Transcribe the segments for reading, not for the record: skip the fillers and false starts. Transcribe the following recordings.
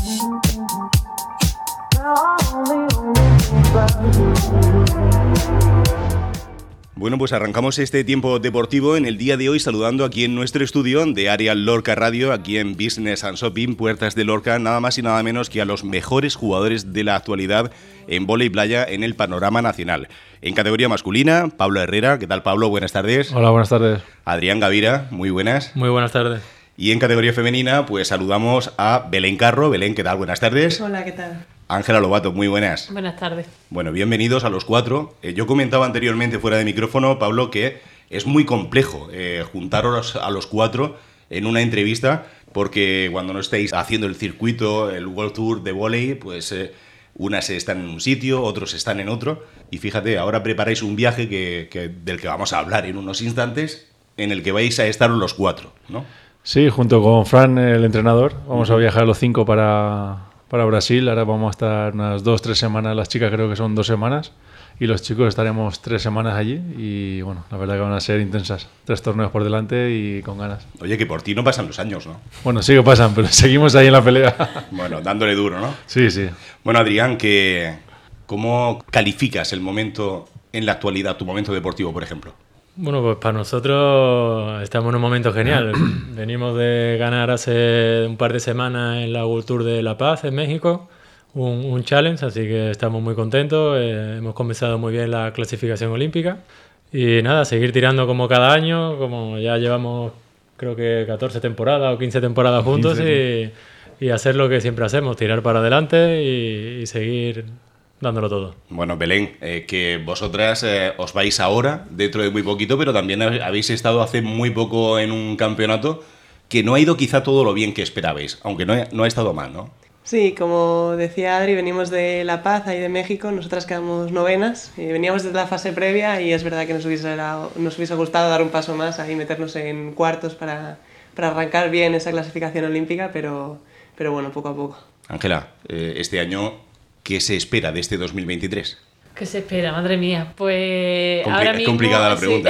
Bueno, pues arrancamos este tiempo deportivo en el día de hoy saludando aquí en nuestro estudio de Área Lorca Radio, aquí en Business and Shopping, Puertas de Lorca, nada más y nada menos que a los mejores jugadores de la actualidad en vóley playa en el panorama nacional. En categoría masculina, Pablo Herrera. ¿Qué tal, Pablo? Buenas tardes. Hola, buenas tardes. Adrián Gavira, muy buenas. Muy buenas tardes. Y en categoría femenina, pues saludamos a Belén Carro. Belén, ¿qué tal? Buenas tardes. Hola, ¿qué tal? Ángela Lobato, muy buenas. Buenas tardes. Bueno, bienvenidos a los cuatro. Yo comentaba anteriormente fuera de micrófono, Pablo, que es muy complejo juntaros a los cuatro en una entrevista, porque cuando no estáis haciendo el circuito, el World Tour de vóley, pues unas están en un sitio, otros están en otro. Y fíjate, ahora preparáis un viaje del que vamos a hablar en unos instantes, en el que vais a estar los cuatro, ¿no? Sí, junto con Fran, el entrenador, vamos a viajar los 5 para Brasil. Ahora vamos a estar unas 2-3 semanas, las chicas creo que son 2 semanas, y los chicos estaremos 3 semanas allí. Y bueno, la verdad que van a ser intensas, 3 torneos por delante y con ganas. Oye, que por ti no pasan los años, ¿no? Bueno, sí que pasan, pero seguimos ahí en la pelea. Bueno, dándole duro, ¿no? Sí, sí. Bueno, Adrián, ¿cómo calificas el momento en la actualidad, tu momento deportivo, por ejemplo? Bueno, pues para nosotros estamos en un momento genial. Venimos de ganar hace un par de semanas en la World Tour de La Paz, en México, un challenge, así que estamos muy contentos. Hemos comenzado muy bien la clasificación olímpica y nada, seguir tirando como cada año, como ya llevamos creo que 14 temporadas o 15 temporadas juntos 15, y hacer lo que siempre hacemos, tirar para adelante y seguir dándolo todo. Bueno, Belén, que vosotras os vais ahora, dentro de muy poquito, pero también habéis estado hace muy poco en un campeonato que no ha ido quizá todo lo bien que esperabais, aunque no ha estado mal, ¿no? Sí, como decía Adri, venimos de La Paz, ahí de México, nosotras quedamos novenas, y veníamos desde la fase previa y es verdad que nos hubiese gustado dar un paso más, ahí meternos en cuartos para arrancar bien esa clasificación olímpica, pero bueno, poco a poco. Ángela, este año, ¿qué se espera de este 2023? ¿Qué se espera? Madre mía. Pues ahora mismo... Es complicada la pregunta,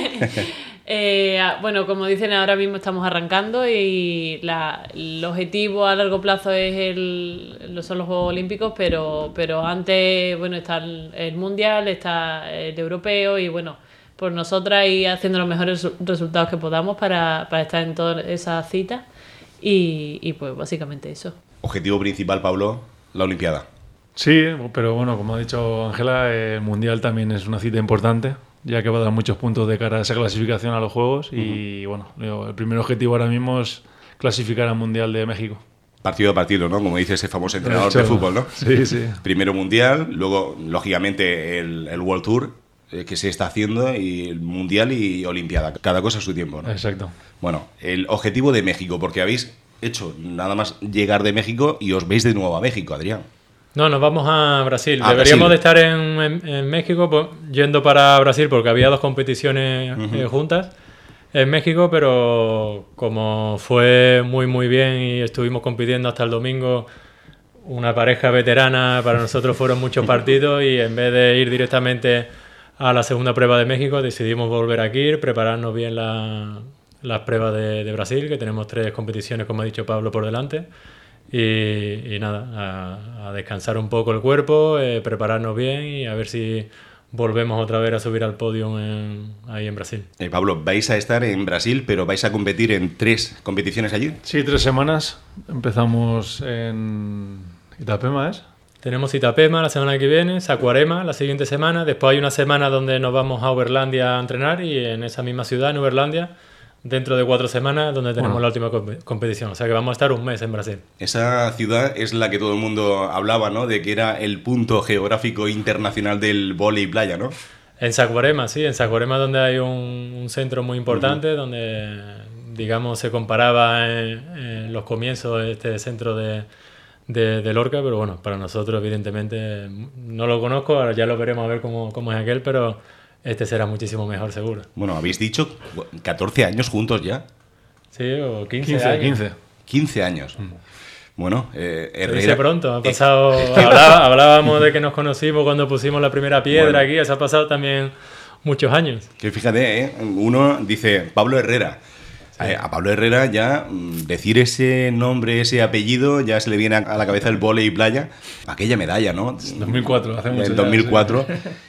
Bueno, como dicen, ahora mismo estamos arrancando y el objetivo a largo plazo son los Juegos Olímpicos, pero antes, bueno, está el Mundial, está el Europeo y bueno, por nosotras ir haciendo los mejores resultados que podamos para estar en todas esas citas y pues básicamente eso. Objetivo principal, Pablo, la Olimpiada. Sí, pero bueno, como ha dicho Ángela, el Mundial también es una cita importante, ya que va a dar muchos puntos de cara a esa clasificación a los Juegos. Y bueno, el primer objetivo ahora mismo es clasificar al Mundial de México. Partido a partido, ¿no? Como dice ese famoso entrenador de fútbol, ¿no? Sí, sí. Primero Mundial, luego, lógicamente, el World Tour que se está haciendo, y el Mundial y Olimpiada. Cada cosa a su tiempo, ¿no? Exacto. Bueno, el objetivo de México, porque habéis hecho nada más llegar de México y os veis de nuevo a México, Adrián. No, nos vamos a Brasil. Deberíamos de estar en México, pues, yendo para Brasil, porque había 2 competiciones juntas en México, pero como fue muy muy bien y estuvimos compitiendo hasta el domingo, una pareja veterana, para nosotros fueron muchos partidos y en vez de ir directamente a la segunda prueba de México decidimos volver aquí, prepararnos bien las pruebas de Brasil, que tenemos 3 competiciones, como ha dicho Pablo, por delante. Y nada, a descansar un poco el cuerpo, prepararnos bien y a ver si volvemos otra vez a subir al podio ahí en Brasil. Pablo, vais a estar en Brasil, pero vais a competir en 3 competiciones allí. Sí, 3 semanas. Empezamos en Itapema, ¿es? Tenemos Itapema la semana que viene, Saquarema la siguiente semana, después hay una semana donde nos vamos a Uberlandia a entrenar y en esa misma ciudad, en Uberlandia, dentro de 4 semanas, donde tenemos la última competición. O sea que vamos a estar un mes en Brasil. Esa ciudad es la que todo el mundo hablaba, ¿no? De que era el punto geográfico internacional del vóley playa, ¿no? En Saquarema, sí. En Saquarema, donde hay un centro muy importante, donde, digamos, se comparaba en los comienzos este centro de Lorca, pero bueno, para nosotros, evidentemente, no lo conozco, ahora ya lo veremos a ver cómo es aquel, pero este será muchísimo mejor, seguro. Bueno, habéis dicho 14 años juntos ya. Sí, o 15 años. 15 años. Bueno, Herrera... Dice pronto, ha pasado... hablábamos de que nos conocimos cuando pusimos la primera piedra aquí, eso ha pasado también muchos años. Que fíjate, uno dice Pablo Herrera. A Pablo Herrera ya decir ese nombre, ese apellido, ya se le viene a la cabeza el vóley y playa. Aquella medalla, ¿no? 2004, hace mucho. En 2004.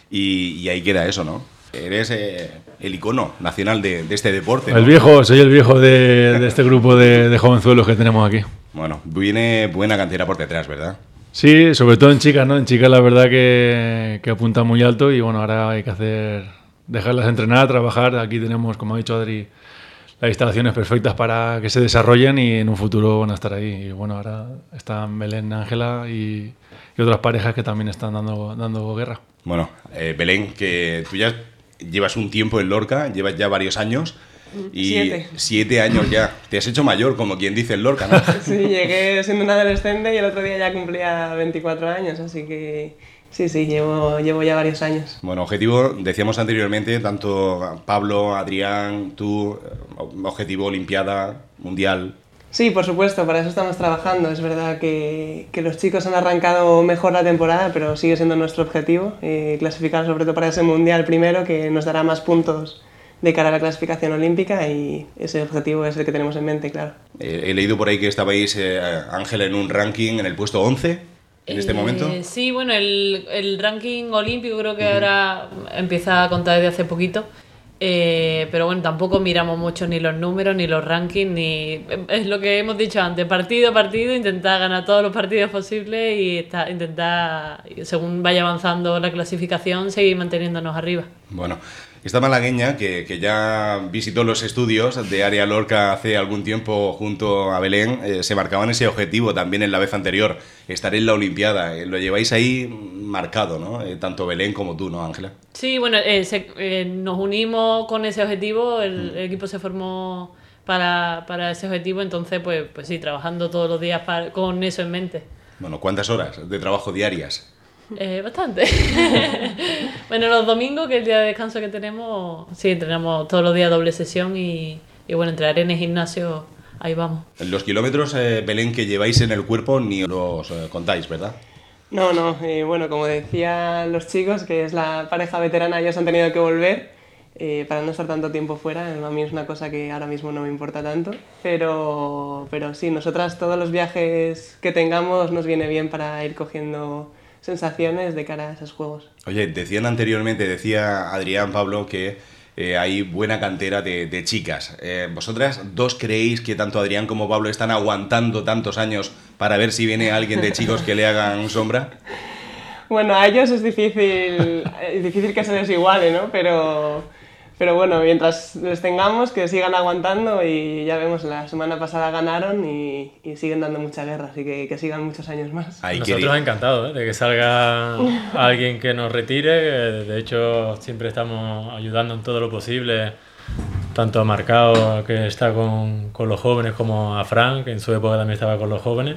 Y ahí queda eso, ¿no? Eres el icono nacional de este deporte, ¿no? Soy el viejo de este grupo de jovenzuelos que tenemos aquí. Bueno, viene buena cantera por detrás, ¿verdad? Sí, sobre todo en chicas, ¿no? En chicas la verdad que apuntan muy alto y bueno, ahora hay que dejarlas entrenar, trabajar. Aquí tenemos, como ha dicho Adri, las instalaciones perfectas para que se desarrollen y en un futuro van a estar ahí. Y bueno, ahora están Belén, Ángela y otras parejas que también están dando guerra. Bueno, Belén, que tú ya llevas un tiempo en Lorca, llevas ya varios años. Y 7 años ya. Te has hecho mayor, como quien dice en Lorca, ¿no? Sí, llegué siendo un adolescente y el otro día ya cumplía 24 años, así que sí, llevo ya varios años. Bueno, objetivo, decíamos anteriormente, tanto Pablo, Adrián, tú, objetivo Olimpiada, Mundial. Sí, por supuesto, para eso estamos trabajando. Es verdad que los chicos han arrancado mejor la temporada, pero sigue siendo nuestro objetivo, clasificar sobre todo para ese Mundial primero, que nos dará más puntos de cara a la clasificación olímpica y ese objetivo es el que tenemos en mente, claro. He leído por ahí que estabais, Ángela, en un ranking en el puesto 11 en este momento. Sí, bueno, el ranking olímpico creo que ahora empieza a contar desde hace poquito, pero bueno, tampoco miramos mucho ni los números, ni los rankings, ni es lo que hemos dicho antes, partido a partido, intentar ganar todos los partidos posibles y intentar, según vaya avanzando la clasificación, seguir manteniéndonos arriba. Bueno, esta malagueña, que ya visitó los estudios de Área Lorca hace algún tiempo junto a Belén, se marcaban ese objetivo también en la vez anterior, estar en la Olimpiada. Lo lleváis ahí marcado, ¿no? Tanto Belén como tú, ¿no, Ángela? Sí, bueno, nos unimos con ese objetivo, el equipo se formó para ese objetivo, entonces pues sí, trabajando todos los días con eso en mente. Bueno, ¿cuántas horas de trabajo diarias? Bastante. Bueno, los domingos, que es el día de descanso que tenemos, sí, entrenamos todos los días doble sesión y bueno, entre arena y gimnasio, ahí vamos. Los kilómetros, Belén, que lleváis en el cuerpo ni los contáis, ¿verdad? No, bueno, como decían los chicos, que es la pareja veterana, ellos han tenido que volver para no estar tanto tiempo fuera. A mí es una cosa que ahora mismo no me importa tanto, pero sí, nosotras todos los viajes que tengamos nos viene bien para ir cogiendo sensaciones de cara a esos juegos. Oye, decía Adrián, Pablo, que hay buena cantera de chicas. ¿Vosotras dos creéis que tanto Adrián como Pablo están aguantando tantos años para ver si viene alguien de chicos que le hagan sombra? Bueno, a ellos es difícil que se les iguale, ¿no? Pero bueno, mientras les tengamos, que sigan aguantando y ya vemos, la semana pasada ganaron y siguen dando mucha guerra, así que sigan muchos años más. Nosotros encantados de que salga alguien que nos retire, de hecho siempre estamos ayudando en todo lo posible, tanto a Marcao, que está con los jóvenes, como a Fran, que en su época también estaba con los jóvenes,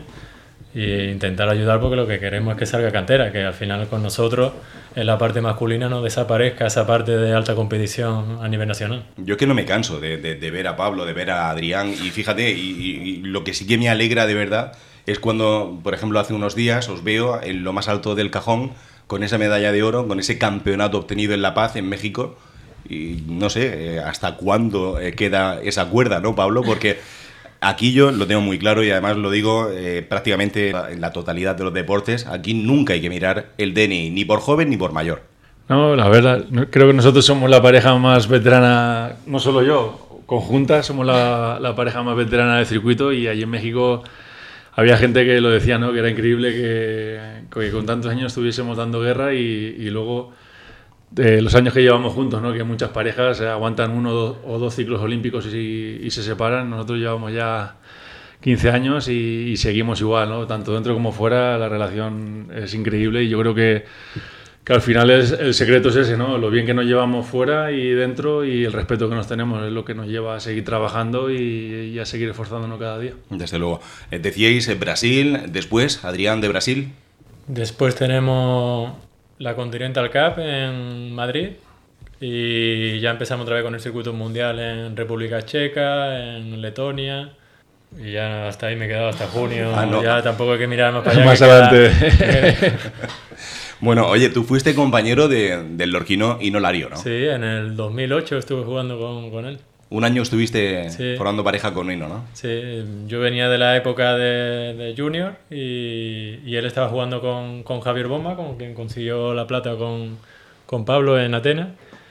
e intentar ayudar porque lo que queremos es que salga cantera, que al final con nosotros en la parte masculina no desaparezca esa parte de alta competición a nivel nacional. Yo que no me canso de ver a Pablo, de ver a Adrián, y fíjate, y lo que sí que me alegra de verdad es cuando, por ejemplo, hace unos días os veo en lo más alto del cajón con esa medalla de oro, con ese campeonato obtenido en La Paz, en México, y no sé hasta cuándo queda esa cuerda, ¿no, Pablo? Porque aquí yo lo tengo muy claro y además lo digo prácticamente en la totalidad de los deportes. Aquí nunca hay que mirar el DNI, ni por joven ni por mayor. No, la verdad, creo que nosotros somos la pareja más veterana, no solo yo, conjunta, somos la pareja más veterana del circuito y allí en México había gente que lo decía, ¿no? Que era increíble que con tantos años estuviésemos dando guerra y luego los años que llevamos juntos, ¿no? Que muchas parejas aguantan 1 o 2 ciclos olímpicos y se separan. Nosotros llevamos ya 15 años y seguimos igual, ¿no? Tanto dentro como fuera, la relación es increíble y yo creo que al final el secreto es ese, ¿no? Lo bien que nos llevamos fuera y dentro y el respeto que nos tenemos es lo que nos lleva a seguir trabajando y a seguir esforzándonos cada día. Desde luego. Decíais Brasil, después, Adrián, de Brasil. Después tenemos la Continental Cup en Madrid y ya empezamos otra vez con el circuito mundial en República Checa, en Letonia y ya hasta ahí me he quedado hasta junio. No. Ya tampoco hay que mirar más para allá. Más adelante. Bueno, oye, tú fuiste compañero del lorquino Hino Lario, ¿no? Sí, en el 2008 estuve jugando con él. Un año estuviste formando pareja con Nino, ¿no? Sí, yo venía de la época de Junior y él estaba jugando con Javier Bomba, con quien consiguió la plata con Pablo en Atenas.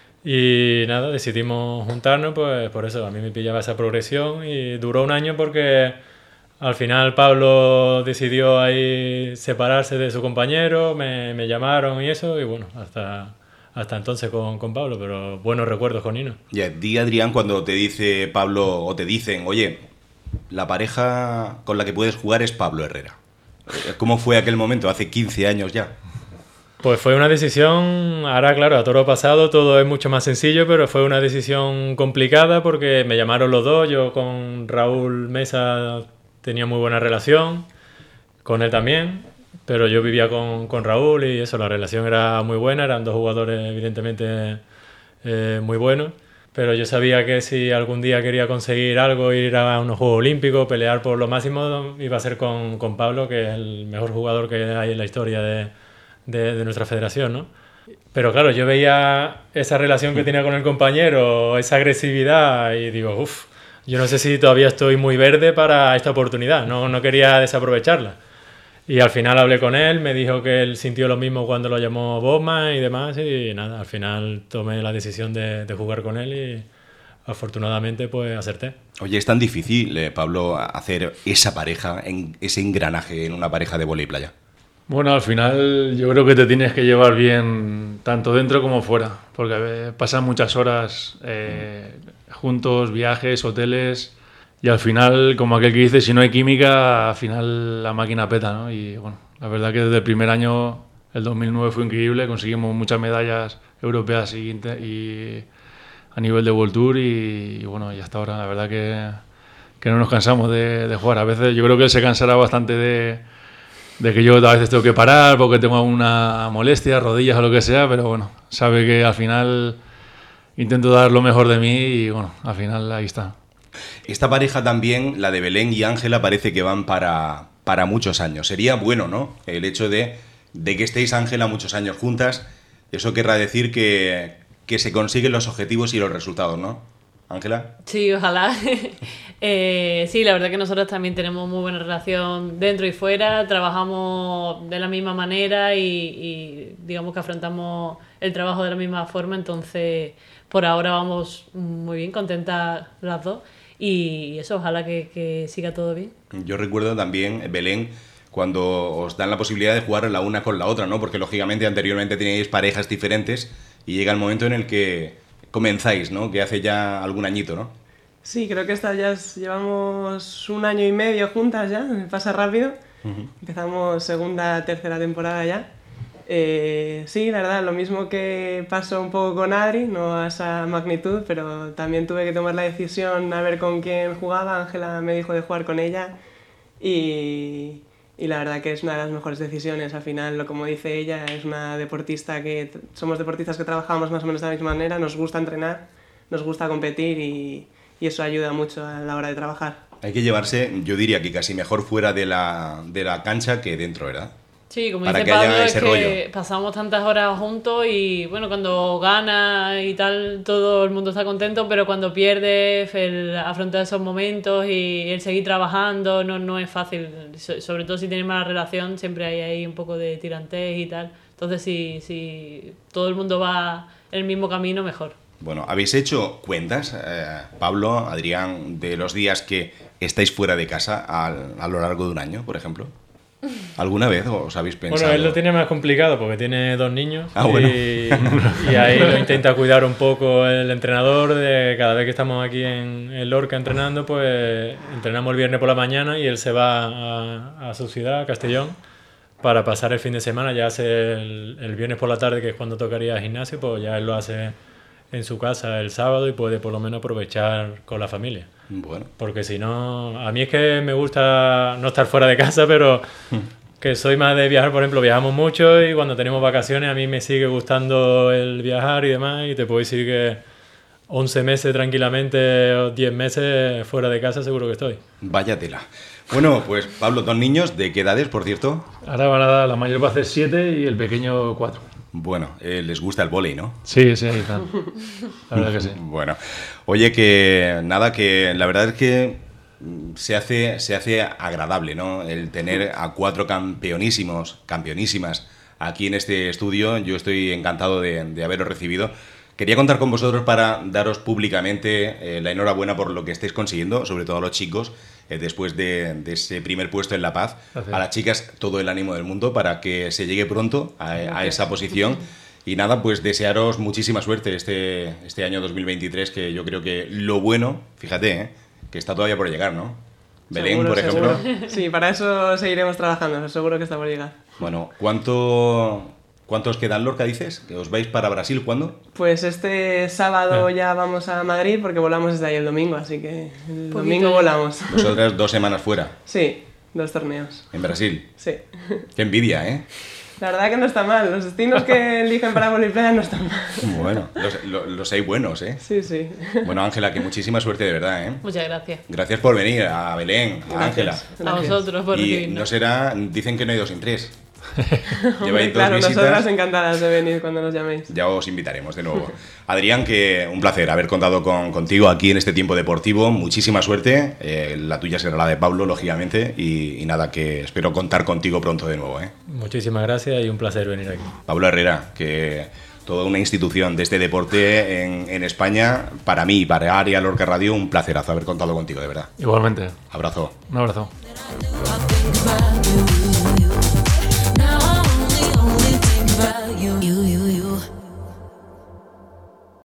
Y nada, decidimos juntarnos, pues por eso a mí me pillaba esa progresión y duró un año porque al final Pablo decidió ahí separarse de su compañero, me llamaron y eso, y bueno, hasta entonces con Pablo, pero buenos recuerdos con Nino. Y a ti, Adrián, cuando te dice Pablo o te dicen, oye, la pareja con la que puedes jugar es Pablo Herrera. ¿Cómo fue aquel momento, hace 15 años ya? Pues fue una decisión, ahora claro, a toro pasado todo es mucho más sencillo, pero fue una decisión complicada porque me llamaron los dos, yo con Raúl Mesa tenía muy buena relación, con él también, pero yo vivía con Raúl y eso, la relación era muy buena, eran dos jugadores evidentemente muy buenos, pero yo sabía que si algún día quería conseguir algo, ir a unos Juegos Olímpicos, pelear por lo máximo, iba a ser con Pablo, que es el mejor jugador que hay en la historia de nuestra federación, ¿no? Pero claro, yo veía esa relación que tenía con el compañero, esa agresividad y digo, uff, yo no sé si todavía estoy muy verde para esta oportunidad, no quería desaprovecharla. Y al final hablé con él, me dijo que él sintió lo mismo cuando lo llamó Bosman y demás y nada, al final tomé la decisión de jugar con él y afortunadamente pues acerté. Oye, es tan difícil, Pablo, hacer esa pareja, ese engranaje en una pareja de vóley playa. Bueno, al final yo creo que te tienes que llevar bien tanto dentro como fuera, porque pasan muchas horas juntos, viajes, hoteles, y al final, como aquel que dice, si no hay química, al final la máquina peta, ¿no? Y bueno, la verdad que desde el primer año, el 2009 fue increíble, conseguimos muchas medallas europeas y a nivel de World Tour y bueno, y hasta ahora la verdad que no nos cansamos de jugar. A veces yo creo que él se cansará bastante de que yo a veces tengo que parar porque tengo una molestia, rodillas o lo que sea, pero bueno, sabe que al final intento dar lo mejor de mí y bueno, al final ahí está. Esta pareja también, la de Belén y Ángela, parece que van para muchos años. Sería bueno, ¿no? El hecho de que estéis, Ángela, muchos años juntas, eso querrá decir que se consiguen los objetivos y los resultados, ¿no? Ángela. Sí, ojalá. Sí, la verdad que nosotros también tenemos muy buena relación dentro y fuera, trabajamos de la misma manera y digamos que afrontamos el trabajo de la misma forma, entonces por ahora vamos muy bien, contentas las dos y eso, ojalá que siga todo bien. Yo recuerdo también, Belén, cuando os dan la posibilidad de jugar la una con la otra, ¿no? Porque lógicamente anteriormente teníais parejas diferentes y llega el momento en el que comenzáis, ¿no? Que hace ya algún añito, ¿no? Sí, creo que llevamos 1 año y medio juntas ya, me pasa rápido. Empezamos segunda, tercera temporada ya. Sí, la verdad, lo mismo que pasó un poco con Adri, no a esa magnitud, pero también tuve que tomar la decisión a ver con quién jugaba. Ángela me dijo de jugar con ella y la verdad que es una de las mejores decisiones. Al final, como dice ella, es una deportista somos deportistas que trabajamos más o menos de la misma manera, nos gusta entrenar, nos gusta competir y eso ayuda mucho a la hora de trabajar. Hay que llevarse, yo diría que casi mejor fuera de la cancha que dentro, ¿verdad? Sí, como para dice que Pablo, haya es ese que rollo. pasamos tantas horas juntos y bueno, cuando gana y tal, todo el mundo está contento, pero cuando pierde, el afrontar esos momentos y el seguir trabajando no es fácil. Sobre todo si tienes mala relación, siempre hay ahí un poco de tirantez y tal. Entonces, si todo el mundo va en el mismo camino, mejor. Bueno, ¿habéis hecho cuentas, Pablo, Adrián, de los días que estáis fuera de casa a lo largo de un año, por ejemplo? ¿Alguna vez os habéis pensado? Bueno, él lo tiene más complicado porque tiene 2 niños bueno. y ahí lo intenta cuidar un poco el entrenador. Cada vez que estamos aquí en Lorca entrenando, pues entrenamos el viernes por la mañana y él se va a su ciudad, a Castellón, para pasar el fin de semana. Ya hace el viernes por la tarde, que es cuando tocaría el gimnasio, pues ya él lo hace en su casa el sábado y puede por lo menos aprovechar con la familia. Bueno. Porque si no, a mí es que me gusta no estar fuera de casa, pero que soy más de viajar. Por ejemplo, viajamos mucho y cuando tenemos vacaciones a mí me sigue gustando el viajar y demás, y te puedo decir que 11 meses tranquilamente o 10 meses fuera de casa seguro que estoy. Vaya tela. Bueno, pues Pablo, 2 niños, ¿de qué edades, por cierto? Ahora van a dar, la mayor va a hacer 7 y el pequeño 4. Bueno, les gusta el vóley, ¿no? Sí, ahí están. La verdad que sí. Bueno, oye, que nada, que la verdad es que se hace agradable, ¿no? El tener a 4 campeonísimas aquí en este estudio. Yo estoy encantado de haberos recibido. Quería contar con vosotros para daros públicamente la enhorabuena por lo que estáis consiguiendo, sobre todo a los chicos, después de ese primer puesto en La Paz. Gracias. A las chicas, todo el ánimo del mundo para que se llegue pronto a esa posición. Y nada, pues desearos muchísima suerte este año 2023, que yo creo que lo bueno, fíjate, que está todavía por llegar, ¿no? Belén, seguro, por ejemplo. Seguro. Sí, para eso seguiremos trabajando, seguro que está por llegar. Bueno, ¿cuánto os queda en Lorca, dices? ¿Que os vais para Brasil cuándo? Pues este sábado ya vamos a Madrid porque volamos desde ahí el domingo, así que el domingo volamos. Vosotras 2 semanas fuera. Sí, 2 torneos. ¿En Brasil? Sí. Qué envidia, ¿eh? La verdad que no está mal, los destinos que eligen para voliplaya no están mal. Bueno, los hay buenos, ¿eh? Sí, sí. Bueno, Ángela, que muchísima suerte de verdad, ¿eh? Muchas gracias. Gracias por venir a Belén, a Ángela. A vosotros por Y recibirnos. no será, dicen que no hay 2 sin 3. Hombre, claro, nosotras encantadas de venir cuando nos llaméis. Ya os invitaremos de nuevo. Adrián, que un placer haber contado contigo aquí en este tiempo deportivo. Muchísima suerte. La tuya será la de Pablo, lógicamente. Y nada, que espero contar contigo pronto de nuevo, ¿eh? Muchísimas gracias y un placer venir aquí. Pablo Herrera, que toda una institución de este deporte en España. Para mí y para Área Lorca Radio, un placerazo haber contado contigo, de verdad. Igualmente. Abrazo. Un abrazo. You